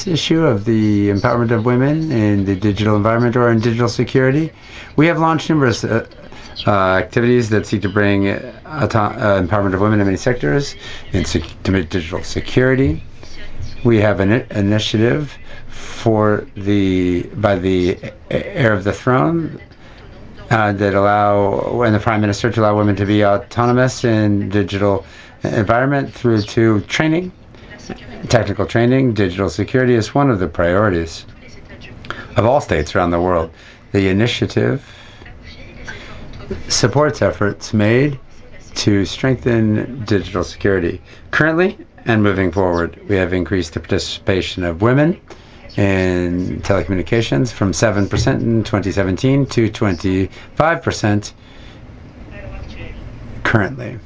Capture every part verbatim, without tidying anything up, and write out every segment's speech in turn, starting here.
this issue of the empowerment of women in the digital environment or in digital security, we have launched numerous uh, uh, activities that seek to bring uh, uh, empowerment of women in many sectors in sec digital security. We have an initiative for the by the heir of the throne uh, that allow and the prime minister to allow women to be autonomous in digital environment through to training, technical training. Digital security is one of the priorities of all states around the world. The initiative supports efforts made to strengthen digital security. Currently and moving forward, we have increased the participation of women in telecommunications from seven percent in twenty seventeen to twenty-five percent currently.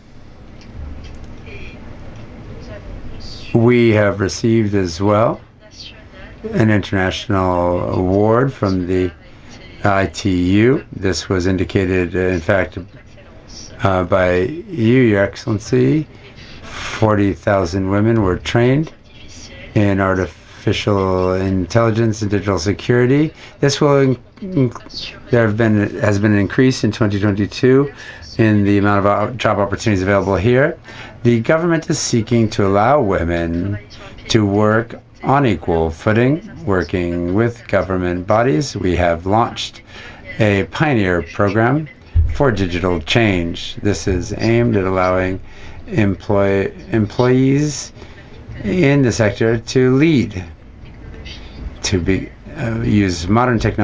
We have received as well an international award from the I T U. This was indicated, in fact, uh, by you, Your Excellency. forty thousand women were trained in artificial intelligence and digital security. This will there have been has been an increase in twenty twenty-two in the amount of job opportunities available here. The government is seeking to allow women to work on equal footing, working with government bodies. We have launched a pioneer program for digital change. This is aimed at allowing employ employees in the sector to lead, to be uh, use modern technology